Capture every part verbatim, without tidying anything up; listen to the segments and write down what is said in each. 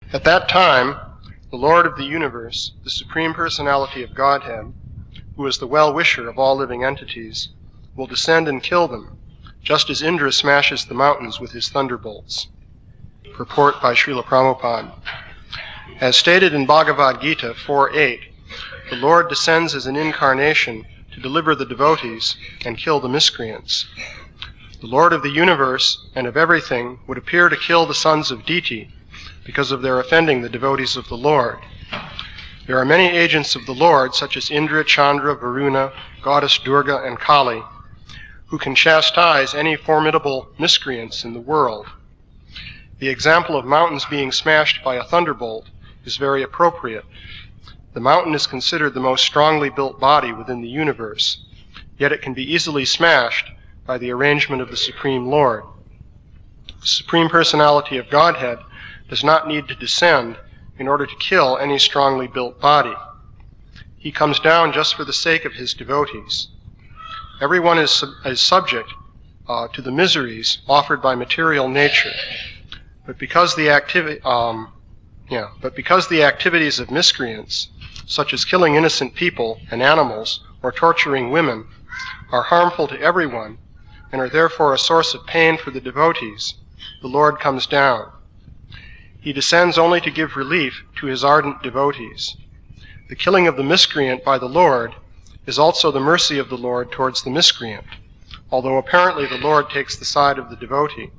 At that time, the Lord of the universe, the Supreme Personality of Godhead, who is the well-wisher of all living entities, will descend and kill them, just as Indra smashes the mountains with his thunderbolts. Purport by Srila Prabhupada. As stated in Bhagavad Gita four eight, the Lord descends as an incarnation to deliver the devotees and kill the miscreants. The Lord of the universe and of everything would appear to kill the sons of Diti because of their offending the devotees of the Lord. There are many agents of the Lord, such as Indra, Chandra, Varuna, Goddess Durga, and Kali, who can chastise any formidable miscreants in the world. The example of mountains being smashed by a thunderbolt is very appropriate. The mountain is considered the most strongly built body within the universe, yet it can be easily smashed by the arrangement of the Supreme Lord. The Supreme Personality of Godhead does not need to descend in order to kill any strongly built body. He comes down just for the sake of his devotees. Everyone is, sub- is subject uh, to the miseries offered by material nature, but because the activi- um, yeah, but because the activities of miscreants, such as killing innocent people and animals or torturing women, are harmful to everyone and are therefore a source of pain for the devotees, the Lord comes down. He descends only to give relief to his ardent devotees. The killing of the miscreant by the Lord is also the mercy of the Lord towards the miscreant, although apparently the Lord takes the side of the devotee.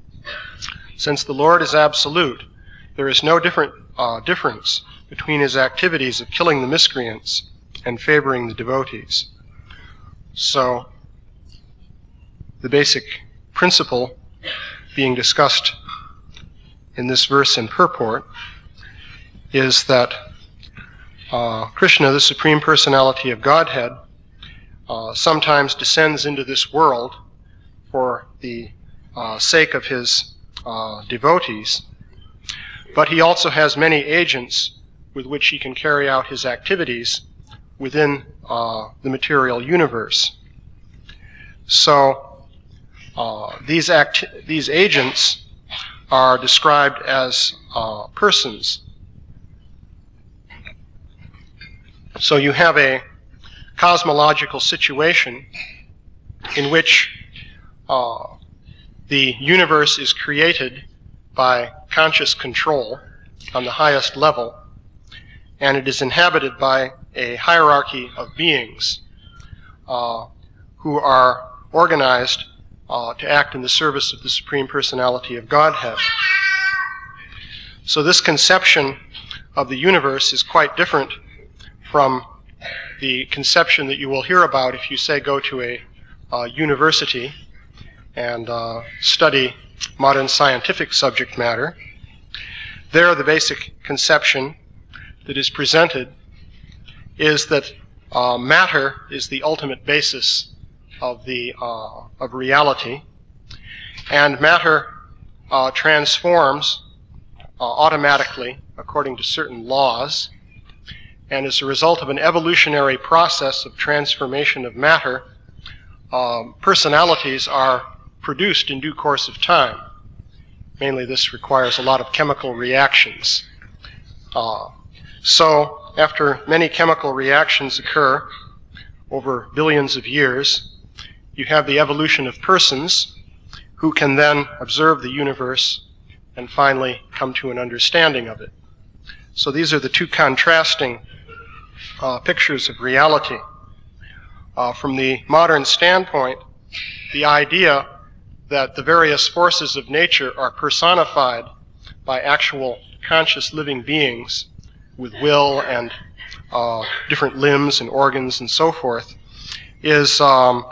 Since the Lord is absolute, there is no different uh, difference between his activities of killing the miscreants and favoring the devotees. So, the basic principle being discussed in this verse and purport is that uh, Krishna, the Supreme Personality of Godhead, uh, sometimes descends into this world for the uh, sake of his uh, devotees, but he also has many agents with which he can carry out his activities within uh, the material universe. So uh, these act- these agents are described as uh, persons. So you have a cosmological situation in which uh, the universe is created by conscious control on the highest level, and it is inhabited by a hierarchy of beings uh, who are organized uh, to act in the service of the Supreme Personality of Godhead. So this conception of the universe is quite different from the conception that you will hear about if you, say, go to a uh, university and uh, study modern scientific subject matter. There, the basic conception that is presented is that uh, matter is the ultimate basis of the uh, of reality, and matter uh, transforms uh, automatically according to certain laws, and as a result of an evolutionary process of transformation of matter, um, personalities are produced in due course of time. Mainly this requires a lot of chemical reactions. Uh, so after many chemical reactions occur over billions of years, you have the evolution of persons who can then observe the universe and finally come to an understanding of it. So these are the two contrasting uh, pictures of reality. Uh, from the modern standpoint, the idea that the various forces of nature are personified by actual conscious living beings with will and uh, different limbs and organs and so forth is um,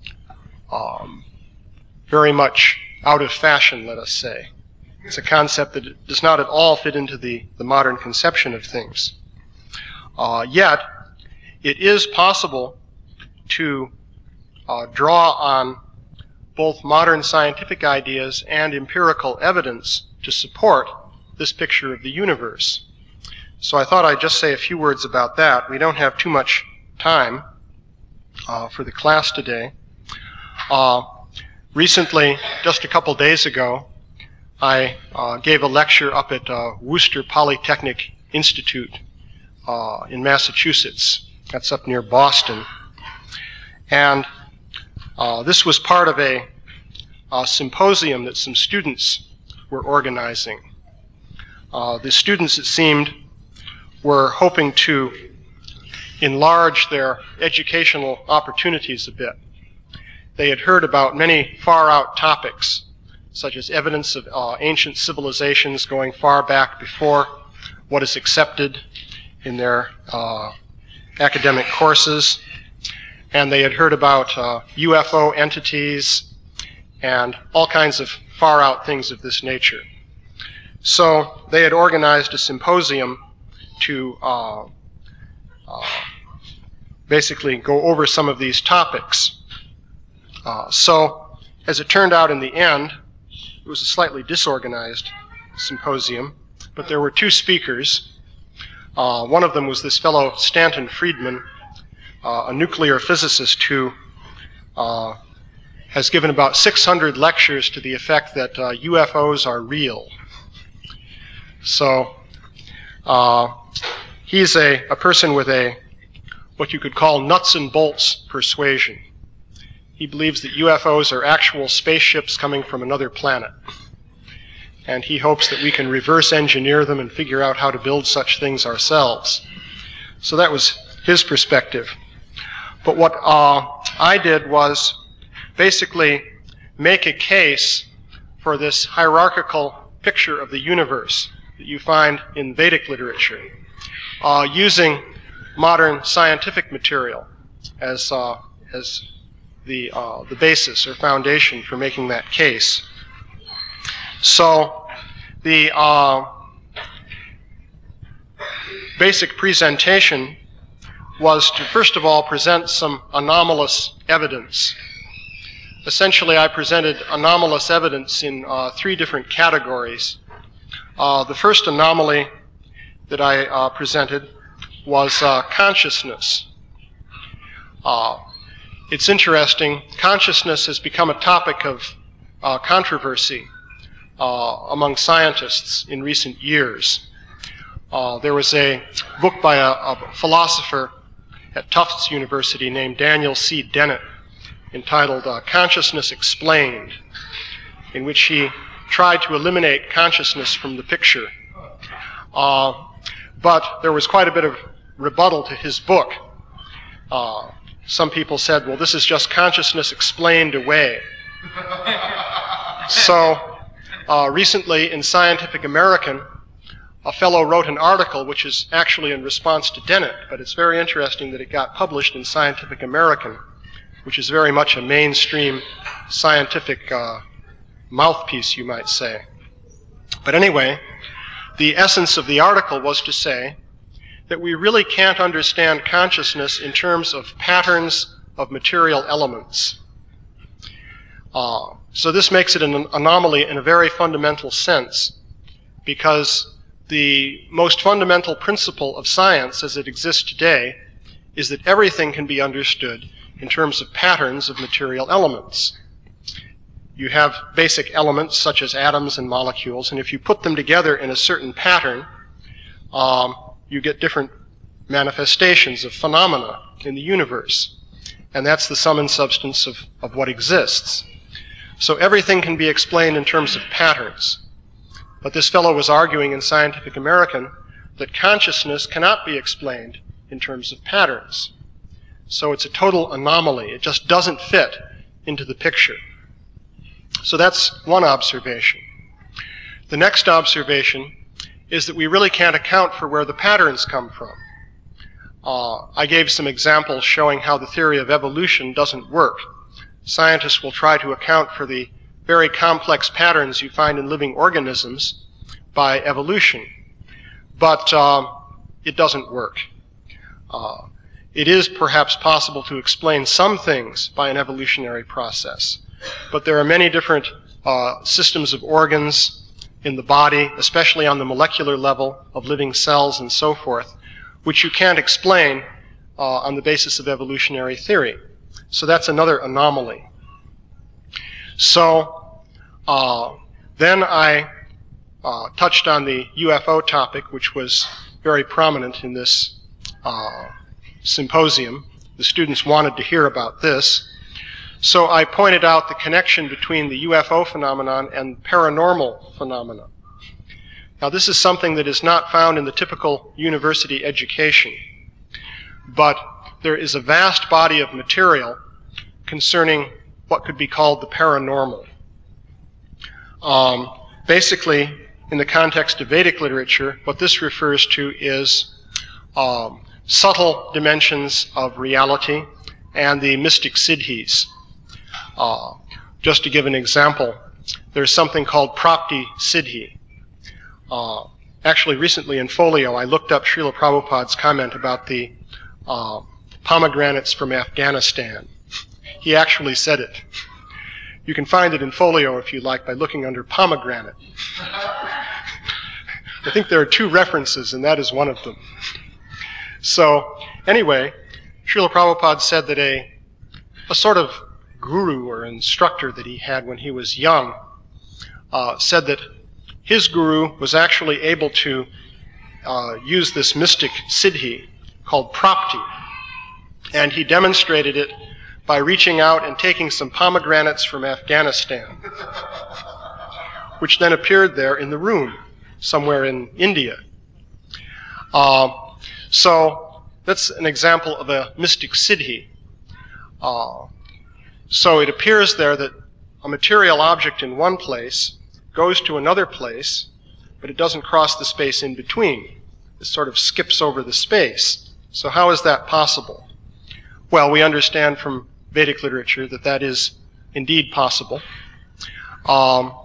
um, very much out of fashion, let us say. It's a concept that does not at all fit into the, the modern conception of things. Uh, yet, it is possible to uh, draw on both modern scientific ideas and empirical evidence to support this picture of the universe. So I thought I'd just say a few words about that. We don't have too much time uh, for the class today. Uh, recently, just a couple days ago, I uh, gave a lecture up at uh, Worcester Polytechnic Institute uh, in Massachusetts. That's up near Boston. And uh, this was part of a, a symposium that some students were organizing. Uh, the students, it seemed, were hoping to enlarge their educational opportunities a bit. They had heard about many far-out topics, such as evidence of uh, ancient civilizations going far back before what is accepted in their uh, academic courses. And they had heard about uh, U F O entities and all kinds of far-out things of this nature. So they had organized a symposium to uh, uh, basically go over some of these topics. Uh, so, as it turned out in the end, it was a slightly disorganized symposium, but there were two speakers. Uh, one of them was this fellow Stanton Friedman, uh, a nuclear physicist who uh, has given about six hundred lectures to the effect that uh, U F Os are real. So, uh, he's a, a person with a, what you could call nuts and bolts persuasion. He believes that U F Os are actual spaceships coming from another planet. And he hopes that we can reverse engineer them and figure out how to build such things ourselves. So that was his perspective. But what uh, I did was basically make a case for this hierarchical picture of the universe that you find in Vedic literature, uh, using modern scientific material as, uh, as the, uh, the basis or foundation for making that case. So the uh, basic presentation was to first of all present some anomalous evidence. Essentially, I presented anomalous evidence in uh, three different categories. Uh, the first anomaly that I uh, presented was uh, consciousness. Uh, it's interesting, consciousness has become a topic of uh, controversy uh, among scientists in recent years. Uh, there was a book by a, a philosopher at Tufts University named Daniel C. Dennett entitled uh, Consciousness Explained, in which he tried to eliminate consciousness from the picture. Uh, but there was quite a bit of rebuttal to his book. Uh, some people said, well, this is just consciousness explained away. So uh, recently in Scientific American, a fellow wrote an article which is actually in response to Dennett, but it's very interesting that it got published in Scientific American, which is very much a mainstream scientific uh, mouthpiece, you might say. But anyway, the essence of the article was to say that we really can't understand consciousness in terms of patterns of material elements. Uh, so this makes it an anomaly in a very fundamental sense, because the most fundamental principle of science as it exists today is that everything can be understood in terms of patterns of material elements. You have basic elements such as atoms and molecules, and if you put them together in a certain pattern, um, you get different manifestations of phenomena in the universe. And that's the sum and substance of, of what exists. So everything can be explained in terms of patterns. But this fellow was arguing in Scientific American that consciousness cannot be explained in terms of patterns. So it's a total anomaly. It just doesn't fit into the picture. So that's one observation. The next observation is that we really can't account for where the patterns come from. Uh, I gave some examples showing how the theory of evolution doesn't work. Scientists will try to account for the very complex patterns you find in living organisms by evolution. But uh, it doesn't work. Uh, it is perhaps possible to explain some things by an evolutionary process. But there are many different uh, systems of organs in the body, especially on the molecular level of living cells and so forth, which you can't explain uh, on the basis of evolutionary theory. So that's another anomaly. So uh, Then I uh, touched on the U F O topic, which was very prominent in this uh, symposium. The students wanted to hear about this. So I pointed out the connection between the U F O phenomenon and paranormal phenomena. Now, this is something that is not found in the typical university education, but there is a vast body of material concerning what could be called the paranormal. Um, basically, in the context of Vedic literature, what this refers to is um, subtle dimensions of reality and the mystic siddhis. Uh, just to give an example, there's something called Prapti Siddhi. Uh, actually, recently in Folio, I looked up Srila Prabhupada's comment about the uh, pomegranates from Afghanistan. He actually said it. You can find it in Folio, if you like, by looking under pomegranate. I think there are two references, and that is one of them. So, anyway, Srila Prabhupada said that a, a sort of guru or instructor that he had when he was young uh, said that his guru was actually able to uh, use this mystic siddhi called prapti, and he demonstrated it by reaching out and taking some pomegranates from Afghanistan, which then appeared there in the room somewhere in India. Uh, so that's an example of a mystic siddhi. Uh, so it appears there that a material object in one place goes to another place, but it doesn't cross the space in between. It sort of skips over the space. So how is that possible? Well, we understand from Vedic literature that that is indeed possible. Um,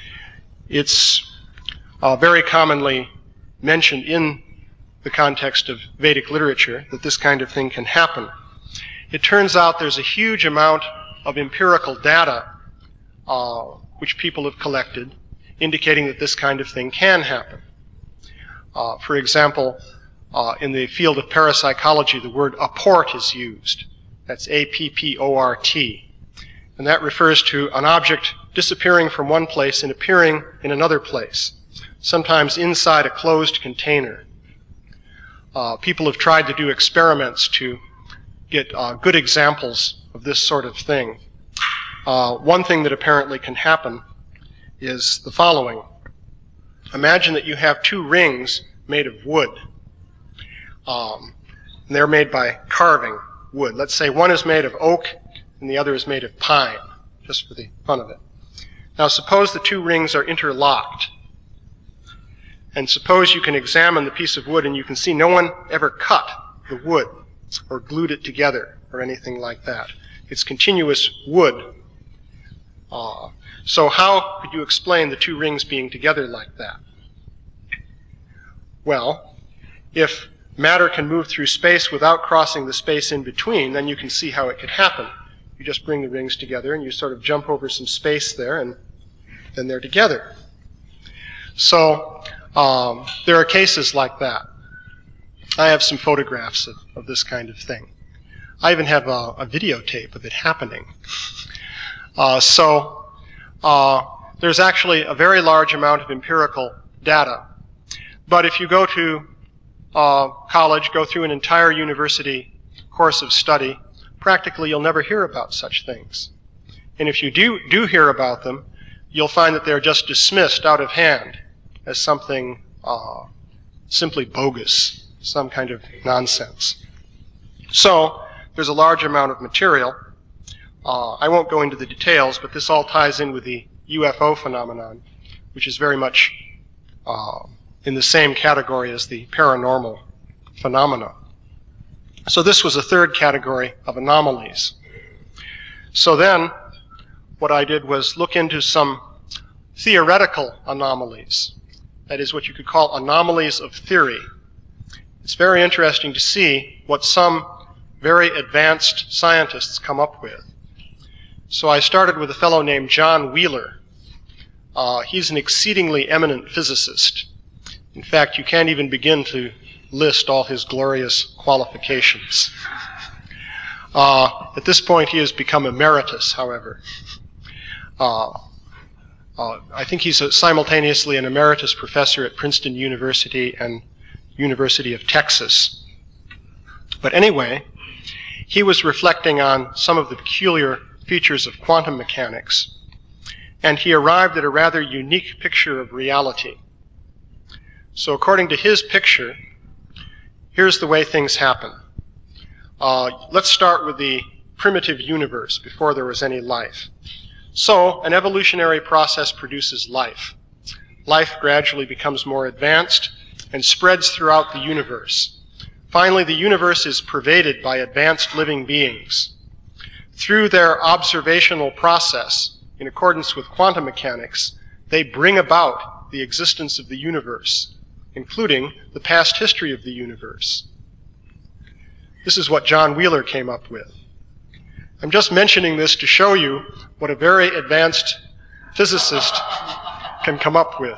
it's uh, very commonly mentioned in the context of Vedic literature that this kind of thing can happen. It turns out there's a huge amount of empirical data uh, which people have collected indicating that this kind of thing can happen. Uh, for example, uh, in the field of parapsychology, the word apport is used. That's A P P O R T. And that refers to an object disappearing from one place and appearing in another place, sometimes inside a closed container. Uh, people have tried to do experiments to get uh, good examples of this sort of thing. Uh, one thing that apparently can happen is the following. Imagine that you have two rings made of wood. Um, and they're made by carving wood. Let's say one is made of oak and the other is made of pine, just for the fun of it. Now suppose the two rings are interlocked. And suppose you can examine the piece of wood and you can see no one ever cut the wood or glued it together or anything like that. It's continuous wood. Uh, so how could you explain the two rings being together like that? Well, if matter can move through space without crossing the space in between, then you can see how it could happen. You just bring the rings together and you sort of jump over some space there and then they're together. So um, there are cases like that. I have some photographs of, of this kind of thing. I even have a, a videotape of it happening. Uh, so uh, there's actually a very large amount of empirical data. But if you go to uh, college, go through an entire university course of study, practically you'll never hear about such things. And if you do, do hear about them, you'll find that they're just dismissed out of hand as something uh, simply bogus, some kind of nonsense. So there's a large amount of material. Uh, I won't go into the details, but this all ties in with the U F O phenomenon, which is very much uh, in the same category as the paranormal phenomena. So this was a third category of anomalies. So then, what I did was look into some theoretical anomalies. That is what you could call anomalies of theory. It's very interesting to see what some very advanced scientists come up with. So I started with a fellow named John Wheeler. Uh, he's an exceedingly eminent physicist. In fact, you can't even begin to list all his glorious qualifications. Uh, at this point, he has become emeritus, however. Uh, Uh, I think he's a, simultaneously an emeritus professor at Princeton University and University of Texas. But anyway, he was reflecting on some of the peculiar features of quantum mechanics, and he arrived at a rather unique picture of reality. So according to his picture, here's the way things happen. Uh, let's start with the primitive universe before there was any life. So an evolutionary process produces life. Life gradually becomes more advanced and spreads throughout the universe. Finally, the universe is pervaded by advanced living beings. Through their observational process, in accordance with quantum mechanics, they bring about the existence of the universe, including the past history of the universe. This is what John Wheeler came up with. I'm just mentioning this to show you what a very advanced physicist can come up with.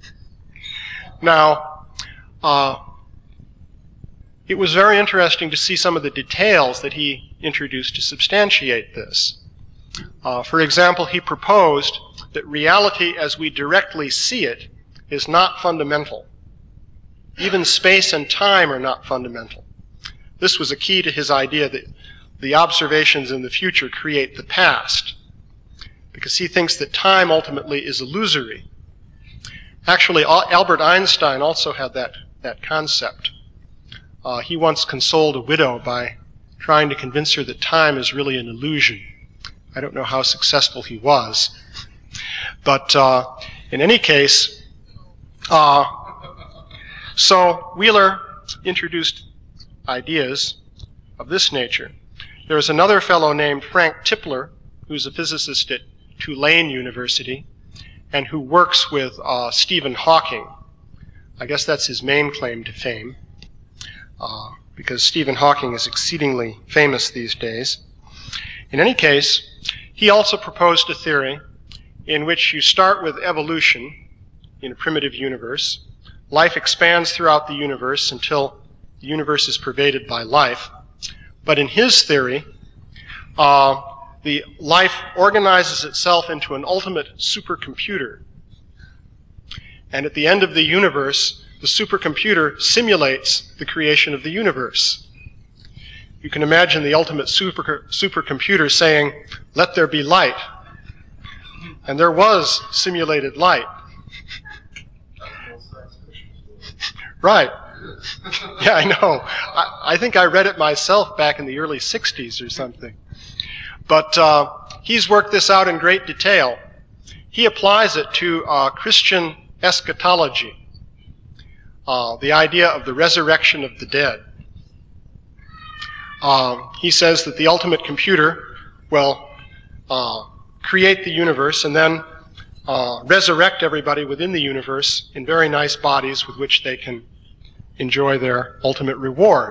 Now, uh, it was very interesting to see some of the details that he introduced to substantiate this. Uh, for example, he proposed that reality as we directly see it is not fundamental. Even space and time are not fundamental. This was a key to his idea that the observations in the future create the past, because he thinks that time ultimately is illusory. Actually, Albert Einstein also had that, that concept. Uh, he once consoled a widow by trying to convince her that time is really an illusion. I don't know how successful he was. But uh, in any case, uh, so Wheeler introduced ideas of this nature. There's another fellow named Frank Tipler, who's a physicist at Tulane University, and who works with uh, Stephen Hawking. I guess that's his main claim to fame, uh, because Stephen Hawking is exceedingly famous these days. In any case, he also proposed a theory in which you start with evolution in a primitive universe. Life expands throughout the universe until the universe is pervaded by life. But in his theory, uh, the life organizes itself into an ultimate supercomputer. And at the end of the universe, the supercomputer simulates the creation of the universe. You can imagine the ultimate super, supercomputer saying, "Let there be light." And there was simulated light. Right. Yeah, I know. I, I think I read it myself back in the early sixties or something. But uh, he's worked this out in great detail. He applies it to uh, Christian eschatology, uh, the idea of the resurrection of the dead. Uh, he says that the ultimate computer will uh, create the universe and then uh, resurrect everybody within the universe in very nice bodies with which they can enjoy their ultimate reward.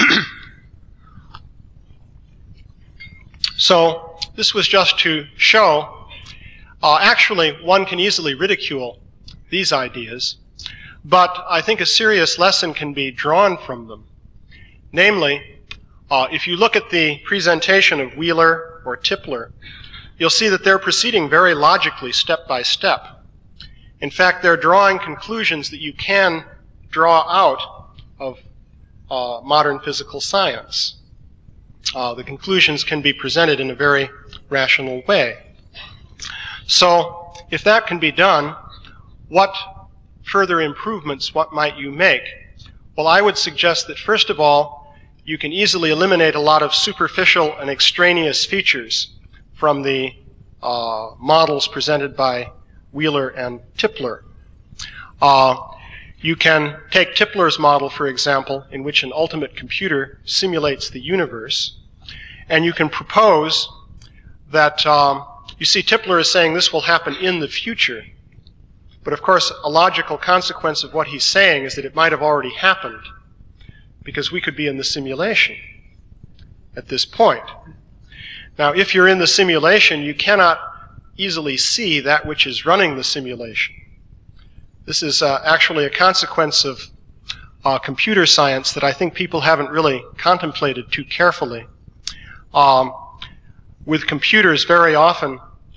So this was just to show, uh, actually one can easily ridicule these ideas, but I think a serious lesson can be drawn from them. Namely, uh, if you look at the presentation of Wheeler or Tipler, you'll see that they're proceeding very logically, step by step. In fact, they're drawing conclusions that you can draw out of uh, modern physical science. Uh, the conclusions can be presented in a very rational way. So, if that can be done, what further improvements, what might you make? Well, I would suggest that first of all, you can easily eliminate a lot of superficial and extraneous features from the uh, models presented by Wheeler and Tipler. Uh, you can take Tipler's model, for example, in which an ultimate computer simulates the universe, and you can propose that, um, you see, Tipler is saying this will happen in the future, but of course a logical consequence of what he's saying is that it might have already happened, because we could be in the simulation at this point. Now, if you're in the simulation, you cannot easily see that which is running the simulation. This is uh, actually a consequence of uh, computer science that I think people haven't really contemplated too carefully. Um, with computers, very often,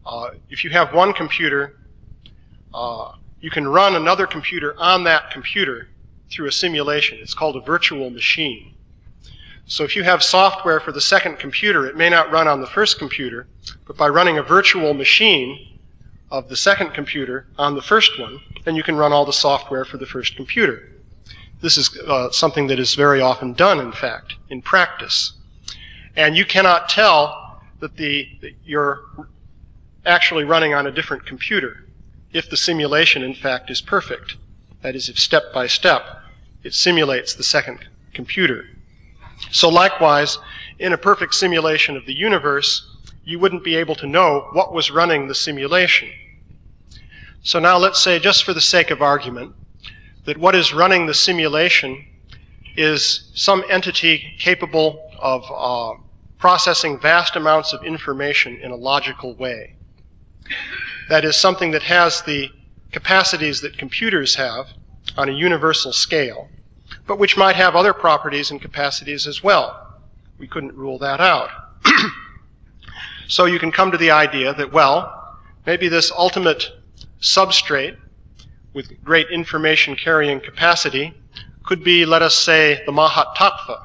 Uh, if you have one computer, uh, you can run another computer on that computer through a simulation. It's called a virtual machine. So if you have software for the second computer, it may not run on the first computer, but by running a virtual machine of the second computer on the first one, then you can run all the software for the first computer. This is uh, something that is very often done, in fact, in practice. And you cannot tell that, the, that you're actually running on a different computer if the simulation, in fact, is perfect. That is, if step by step it simulates the second computer. So likewise, in a perfect simulation of the universe, you wouldn't be able to know what was running the simulation. So now let's say, just for the sake of argument, that what is running the simulation is some entity capable of uh, processing vast amounts of information in a logical way. That is, something that has the capacities that computers have on a universal scale, but which might have other properties and capacities as well. We couldn't rule that out. So you can come to the idea that, well, maybe this ultimate substrate with great information carrying capacity could be, let us say, the Mahatattva.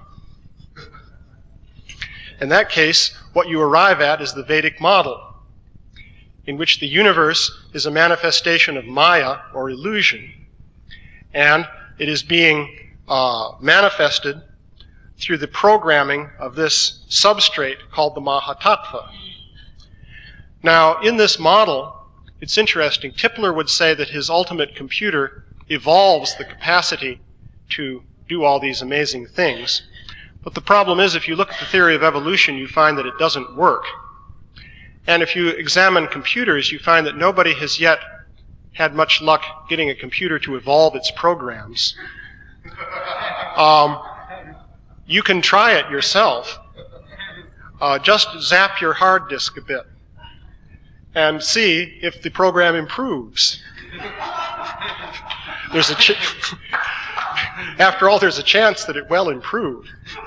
In that case, what you arrive at is the Vedic model, in which the universe is a manifestation of Maya, or illusion, and it is being uh, manifested through the programming of this substrate called the Mahatattva. Now, in this model, it's interesting. Tipler would say that his ultimate computer evolves the capacity to do all these amazing things. But the problem is, if you look at the theory of evolution, you find that it doesn't work. And if you examine computers, you find that nobody has yet had much luck getting a computer to evolve its programs. Um, you can try it yourself. Uh, just zap your hard disk a bit and see if the program improves. There's a ch- After all, there's a chance that it will improve.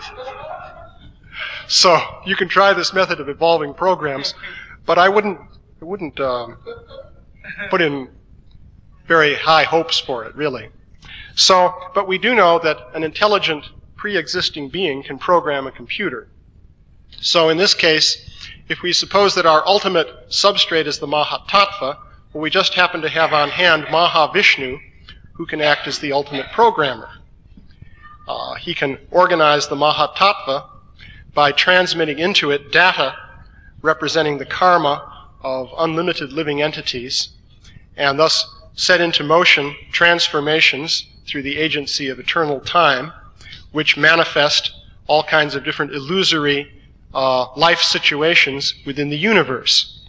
So you can try this method of evolving programs, but I wouldn't, I wouldn't um, put in very high hopes for it, really. So, but we do know that an intelligent, pre-existing being can program a computer. So in this case, if we suppose that our ultimate substrate is the Mahatattva, well, we just happen to have on hand Mahavishnu, who can act as the ultimate programmer. Uh, he can organize the Mahatattva by transmitting into it data representing the karma of unlimited living entities, and thus set into motion transformations through the agency of eternal time, which manifest all kinds of different illusory uh, life situations within the universe.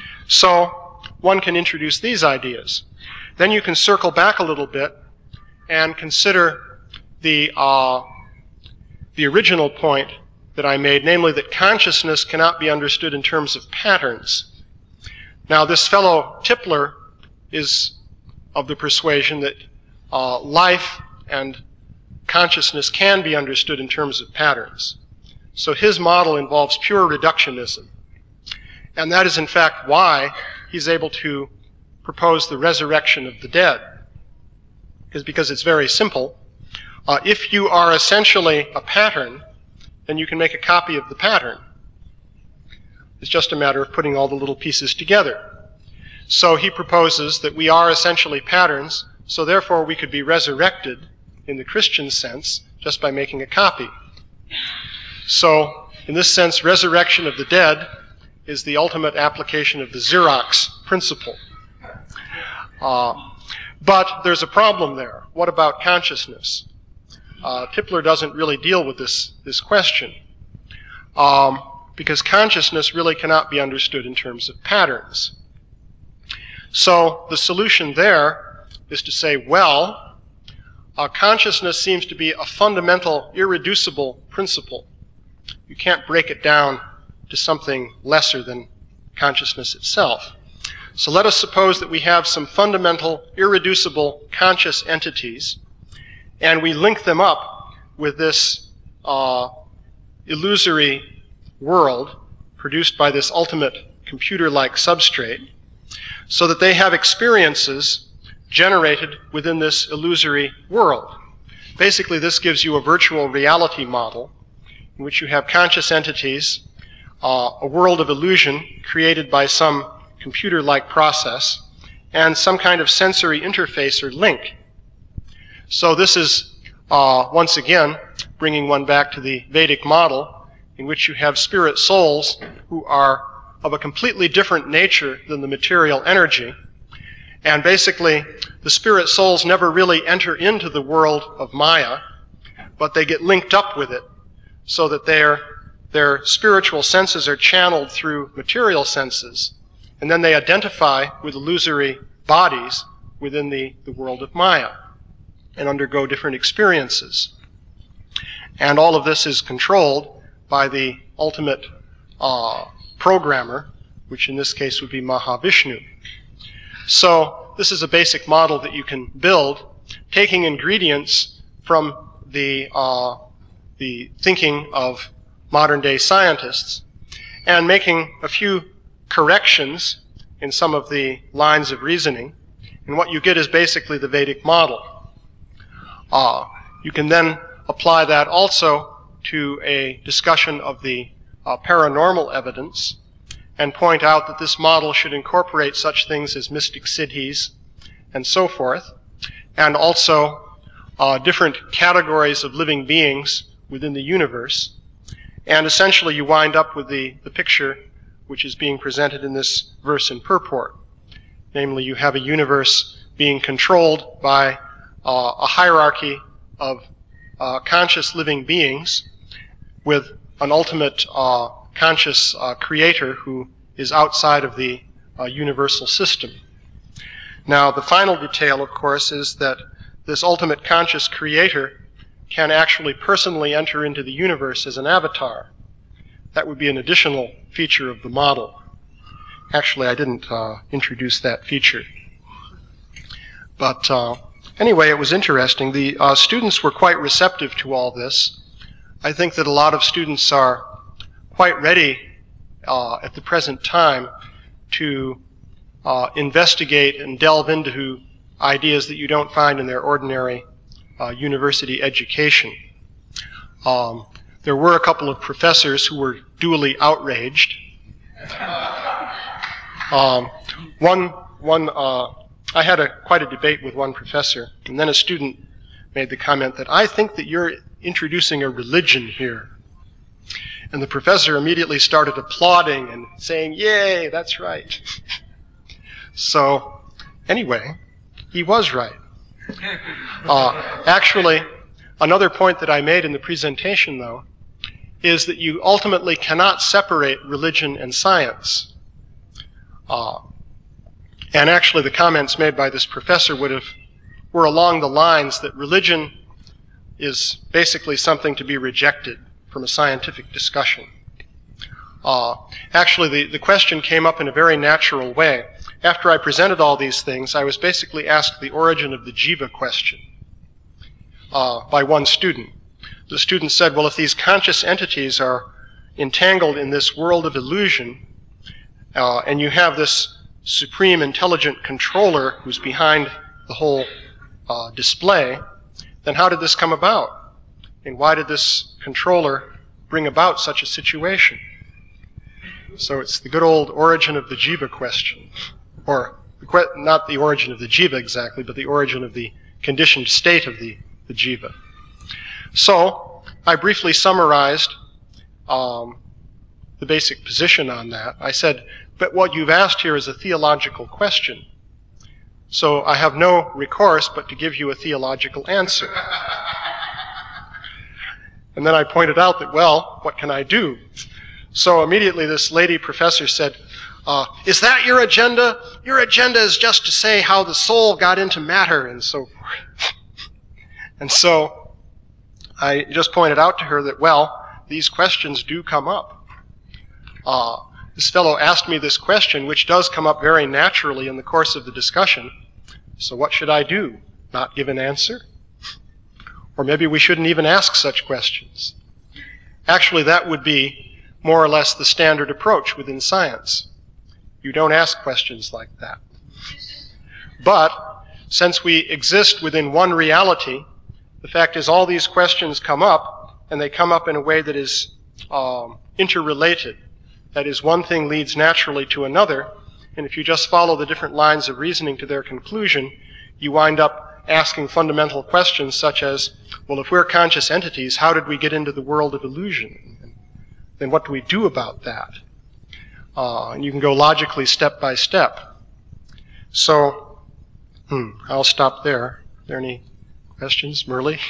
So one can introduce these ideas. Then you can circle back a little bit and consider the, uh, the original point that I made, namely that consciousness cannot be understood in terms of patterns. Now, this fellow Tipler is of the persuasion that uh, life and consciousness can be understood in terms of patterns. So his model involves pure reductionism. And that is, in fact, why he's able to propose the resurrection of the dead. Because, because it's very simple. Uh, if you are essentially a pattern, then you can make a copy of the pattern. It's just a matter of putting all the little pieces together. So he proposes that we are essentially patterns, so therefore we could be resurrected in the Christian sense just by making a copy. So, in this sense, resurrection of the dead is the ultimate application of the Xerox principle. Uh, but there's a problem there. What about consciousness? Uh, Tipler doesn't really deal with this, this question, um, because consciousness really cannot be understood in terms of patterns. So the solution there is to say, well, uh, consciousness seems to be a fundamental, irreducible principle. You can't break it down to something lesser than consciousness itself. So let us suppose that we have some fundamental, irreducible conscious entities, and we link them up with this uh, illusory world produced by this ultimate computer-like substrate, so that they have experiences generated within this illusory world. Basically, this gives you a virtual reality model in which you have conscious entities, uh, a world of illusion created by some computer-like process, and some kind of sensory interface or link. So this is, uh, once again, bringing one back to the Vedic model, in which you have spirit souls who are of a completely different nature than the material energy. And basically, the spirit souls never really enter into the world of Maya, but they get linked up with it so that their, their spiritual senses are channeled through material senses, and then they identify with illusory bodies within the, the world of Maya and undergo different experiences. And all of this is controlled by the ultimate uh, programmer, which in this case would be Mahavishnu. So this is a basic model that you can build, taking ingredients from the, uh, the thinking of modern-day scientists and making a few corrections in some of the lines of reasoning, and what you get is basically the Vedic model. Uh, you can then apply that also to a discussion of the uh, paranormal evidence and point out that this model should incorporate such things as mystic siddhis and so forth, and also uh, different categories of living beings within the universe. And essentially you wind up with the, the picture which is being presented in this verse in purport. Namely, you have a universe being controlled by uh, a hierarchy of uh, conscious living beings with an ultimate uh, conscious uh, creator who is outside of the uh, universal system. Now, the final detail, of course, is that this ultimate conscious creator can actually personally enter into the universe as an avatar. That would be an additional feature of the model. Actually, I didn't uh, introduce that feature. But uh, anyway, it was interesting. The uh, students were quite receptive to all this. I think that a lot of students are quite ready uh, at the present time to uh, investigate and delve into ideas that you don't find in their ordinary uh, university education. Um, there were a couple of professors who were duly outraged. Um, one, one, uh, I had a, quite a debate with one professor, and then a student made the comment that, I think that you're introducing a religion here. And the professor immediately started applauding and saying, yay, that's right. So, anyway, he was right. Uh, actually, another point that I made in the presentation, though, is that you ultimately cannot separate religion and science. Uh, and actually, the comments made by this professor would have were along the lines that religion is basically something to be rejected from a scientific discussion. Uh, actually, the, the question came up in a very natural way. After I presented all these things, I was basically asked the origin of the jiva question uh, by one student. The student said, well, if these conscious entities are entangled in this world of illusion, uh, and you have this supreme intelligent controller who's behind the whole uh, display, then how did this come about? And why did this controller bring about such a situation? So it's the good old origin of the jiva question. Or not the origin of the jiva exactly, but the origin of the conditioned state of the, the jiva. So I briefly summarized um, the basic position on that. I said, but what you've asked here is a theological question. So I have no recourse but to give you a theological answer. And then I pointed out that, well, what can I do? So immediately this lady professor said, uh, is that your agenda? Your agenda is just to say how the soul got into matter and so forth. And so I just pointed out to her that, well, these questions do come up. Uh, this fellow asked me this question, which does come up very naturally in the course of the discussion. So what should I do? Not give an answer? Or maybe we shouldn't even ask such questions. Actually, that would be more or less the standard approach within science. You don't ask questions like that. But since we exist within one reality, the fact is all these questions come up, and they come up in a way that is um, interrelated. That is, one thing leads naturally to another, and if you just follow the different lines of reasoning to their conclusion, you wind up asking fundamental questions such as, well, if we're conscious entities, how did we get into the world of illusion? And then what do we do about that? Uh, and you can go logically step by step. So, hmm, I'll stop there. Are there any questions? Merle?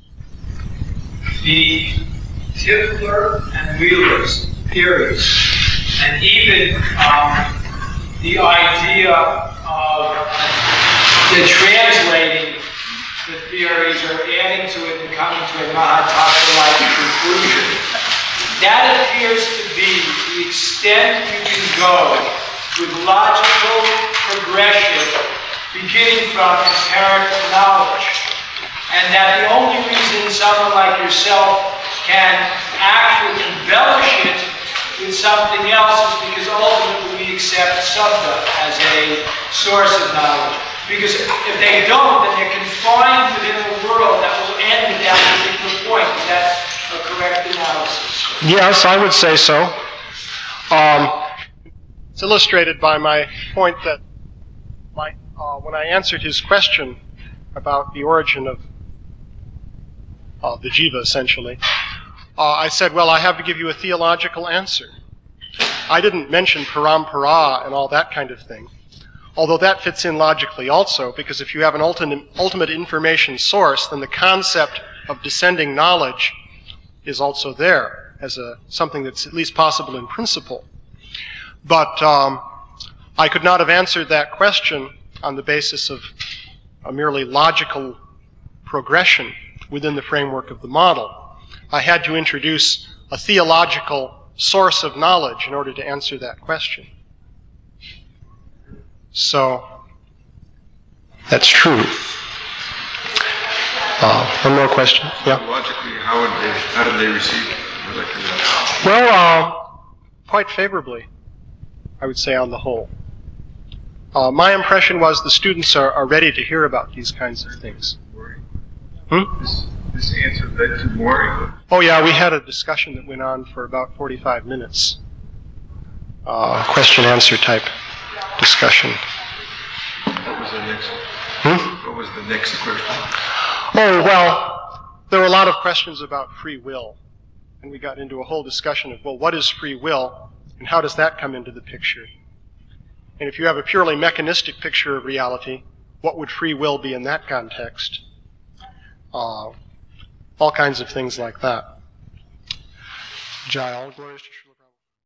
The Tipler and Wheeler's theories, and even um, the idea of the translating the theories or adding to it and coming to a Mahatma-like conclusion, that appears to be the extent you can go with logical progression beginning from empirical knowledge. And that the only reason someone like yourself can actually embellish it with something else is because ultimately we accept Sabda as a source of knowledge. Because if they don't, then they're confined within a world that will end at that particular point. Is that a correct analysis? Yes, I would say so. Um, it's illustrated by my point that my, uh, when I answered his question about the origin of uh, the jiva, essentially, uh, I said, well, I have to give you a theological answer. I didn't mention parampara and all that kind of thing, although that fits in logically also, because if you have an ultimate, ultimate information source, then the concept of descending knowledge is also there as a something that's at least possible in principle. But um, I could not have answered that question on the basis of a merely logical progression within the framework of the model. I had to introduce a theological source of knowledge in order to answer that question. So, that's true. Uh, one more question? Yeah? Logically, how would they, how did they receive it? Well, uh, quite favorably, I would say, on the whole. Uh, my impression was the students are, are ready to hear about these kinds of things. Hmm? This, this answer led to more. Oh yeah, we had a discussion that went on for about forty-five minutes. Uh, question-answer type discussion. What was the next? Hmm? What was the next question? Oh, well, there were a lot of questions about free will. And we got into a whole discussion of, well, what is free will? And how does that come into the picture? And if you have a purely mechanistic picture of reality, what would free will be in that context? Uh, all kinds of things like that. Jai, all glories to Srila